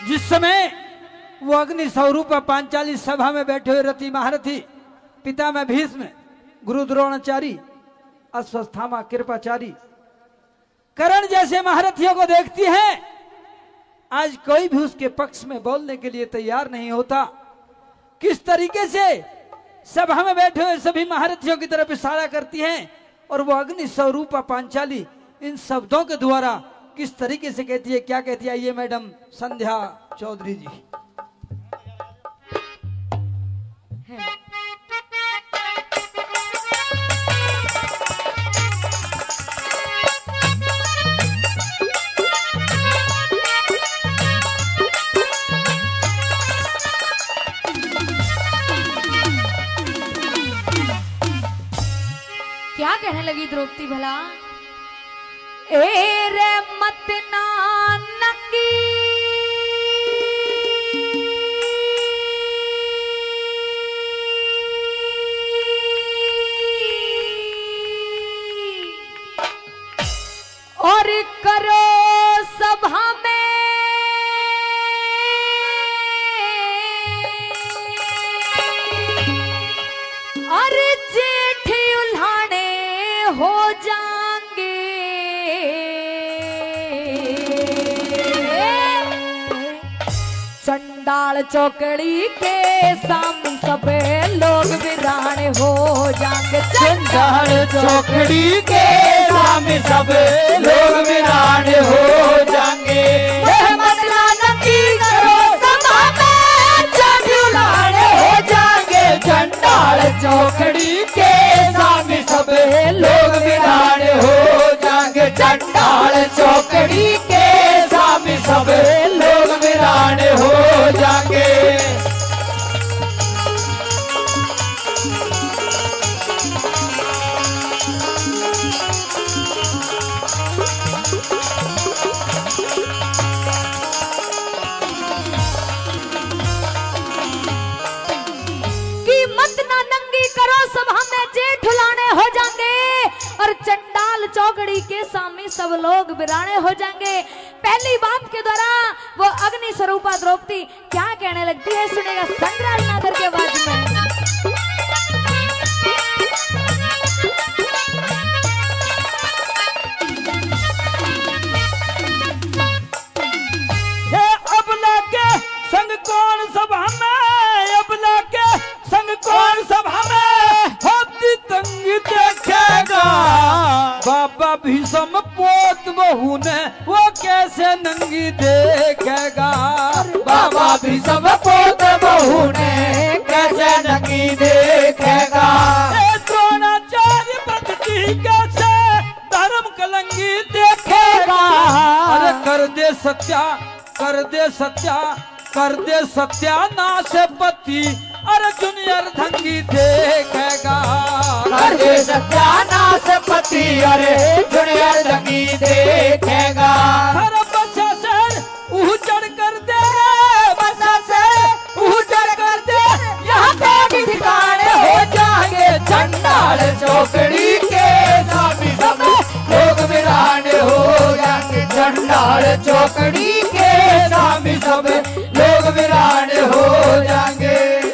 जिस समय वो अग्नि स्वरूप पांचाली सभा में बैठे हुए रति महारथी पिता में भीष्म, गुरु द्रोणाचार्य, अश्वत्थामा, कृपाचारी, कर्ण जैसे महारथियों को देखती हैं, आज कोई भी उसके पक्ष में बोलने के लिए तैयार नहीं होता। किस तरीके से सभा में बैठे हुए सभी महारथियों की तरफ इशारा करती हैं और वो अग्नि स्वरूपा पांचाली इन शब्दों के द्वारा किस तरीके से कहती है, क्या कहती है, ये मैडम संध्या चौधरी जी। क्या कहने लगी द्रौपदी भला? ए रे मत ना नंगी और करो सभा में और जेठ उल्हाने हो जाएंगे। चंडाल चौकड़ी के सामने सब लोग वीरान हो जाएंगे। चंडाल चौकड़ी के सामने सब लोग वीरान हो जाएंगे। चंडाल चौकड़ी के सामने सब लोग वीरान हो जाएंगे। चंडाल चौकड़ी के सामने सब लोग वीरान हो जाएंगे। और चंडाल चौकड़ी के सामने सब लोग वीराने हो जाएंगे। पहली बात के द्वारा वो अग्नि स्वरूपा द्रौपदी क्या कहने लगती है, सुनेगा संग्राम नागर के आवाज में। अबला के संग कौन सभा में, अबला के संग कौन सभा में होती तंगी देखेगा। बाबा भीष्म पोत बहू ने वो कैसे नंगी देखेगा। बाबा भीष्म पोत बहू ने कैसे नंगी देखेगा। द्रोणाचार्य पद्धति कैसे धर्म कलंगी देखेगा। अरे कर दे सत्या, कर दे सत्या, कर दे सत्यानाश पति अर्जुन अर्धंगी देखेगा। कर दे सत्यानाश पति अर्जुन अर्धंगी देखेगा। हर बच्चा सर उजड़ कर दे, बच्चा से उजड़ कर दे, यहाँ पे ठिकाने हो जाएंगे। चंडाल चौकड़ी के सामने सब लोग वीरान हो जाएंगे। चंडाल चौकड़ी के सामने सब लोग वीरान हो जाएंगे।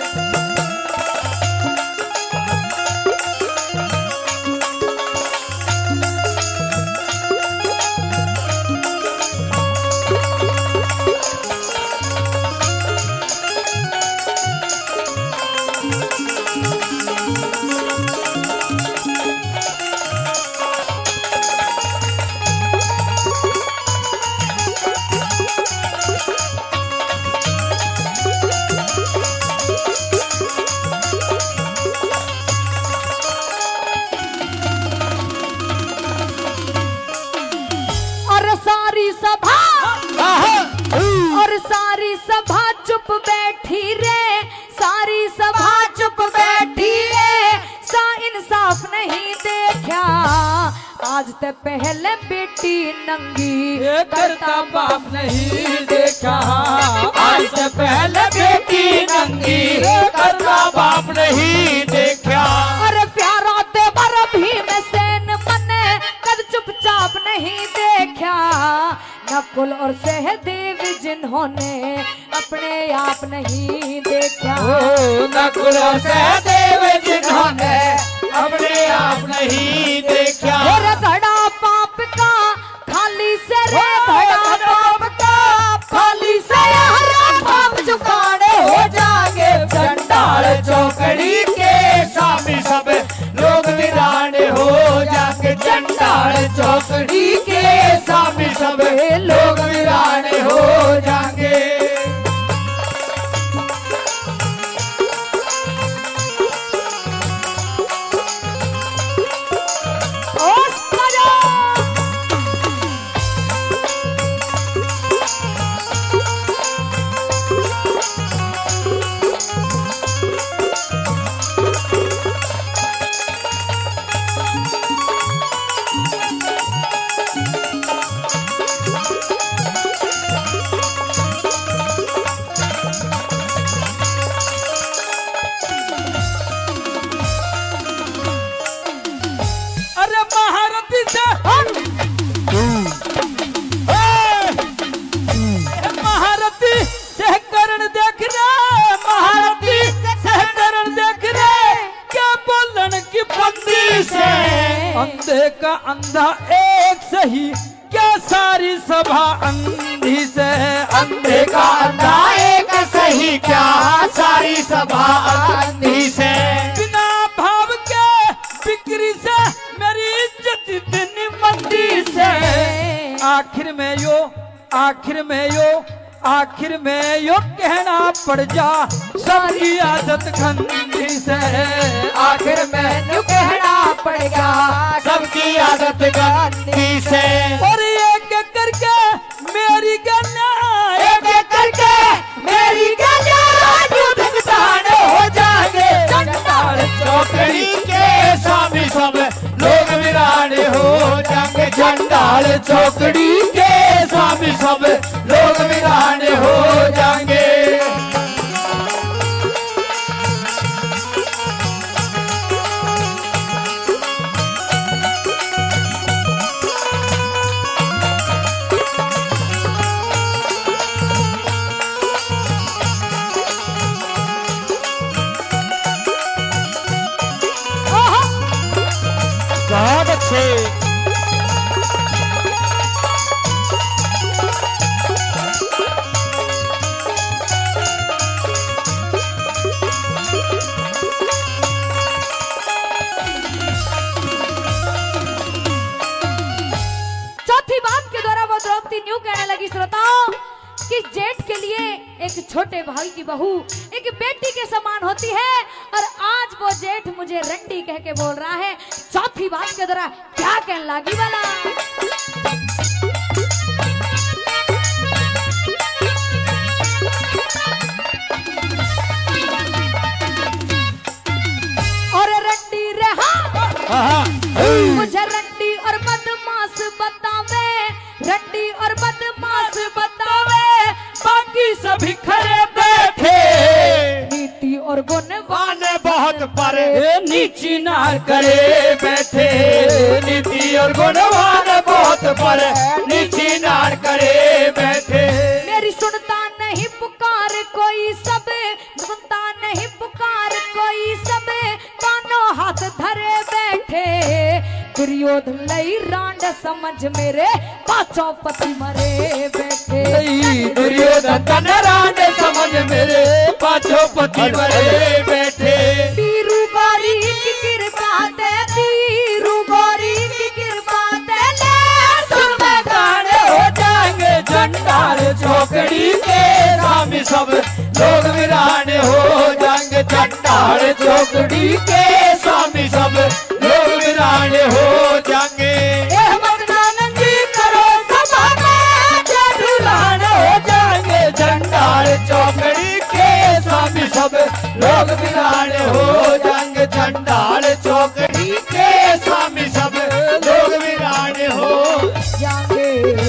सारी सभा चुप बैठी रे, सारी सभा चुप बैठी रे। सा इंसाफ नहीं देखा, आज ते पहले बेटी नंगी करता बाप नहीं देखा। आज से पहले बेटी नंगी करता बाप नहीं देखा। अरे प्यारा ते बर भीम सेन मने कद चुपचाप नहीं देखा। न नकुल और सहदेव जिन्होंने अपने आप नहीं देखा, नकुल और सहदेव जिन्होंने अपने आप नहीं देखा। मेरा धड़ा पाप का खाली से रे, धड़ा पाप का खाली से हरा पाप चुकाने हो जाएंगे चंडाल चौकड़ी के स्वामी सब लोग वीराने हो जाएंगे। चंडाल चौकड़ी के स्वामी सब लोग वीराने हो जाएंगे। अंधे का अंधा एक सही क्या सारी सभा अंधी से, अंधे का अंधा एक सही क्या सारी सभा अंधी से। बिना भाव के बिक्री से मेरी इज्जत इतनी मंदी से, आखिर में यो कहना पड़ जा सबकी आदत गंदी से, आखिर में यूं कहना पड़ेगा सबकी आदत गंदी से। और एक एक करके मेरी गन्ना, एक एक करके मेरी गन्ना युद्ध हो जाएंगे। चंडाल चौकड़ी के स्वामी सब लोग वीराने हो जाएंगे। चंडाल चौकड़ी के स्वामी सब लोग वीराने हो जाएंगे। बहुत अच्छे। चौथी बात के द्वारा वो द्रौपदी न्यू कहने लगी श्रोताओं कि जेठ के लिए एक छोटे भाई की बहू एक बेटी के समान होती है, और आज वो जेठ मुझे रंडी कह के बोल रहा है। चौथी बात के द्वारा क्या कहने लगी वाला, और रंडी रहा मुझे रंडी और बदमाश बतावे, रंडी और बदमाश बतावे, बाकी सभी खड़े बैठे नीति और गुण वाले बहुत परे नीची नार करे बैठे। नीति और गुणवान बहुत परे नीची नार करे बैठे। मेरी सुनता नहीं पुकार कोई सब, सुनता नहीं पुकार कोई सब, कानों हाथ धरे बैठे। दुर्योधन लई रांड समझ मेरे पांचों पति मरे बैठे। दुर्योधन तन रांड समझ मेरे पांचों पति मरे बैठे। वीरू गौरी की कृपा ते, वीरू गौरी की कृपा ते, ले सुन में गाने हो जाएंगे। चंडाल चौकड़ी के स्वामी सब लोग वीराने हो जाएंगे। चंडाल चौकड़ी के स्वामी सब लोग वीराने हो जाएंगे। बदनानंदी करो सभा में ढुलाने हो जाएंगे। चंडाल चौकड़ी के स्वामी सब लोग वीराने हो जाएंगे। चंडाल चौकड़ी के स्वामी सब लोग वीराने हो जाएंगे।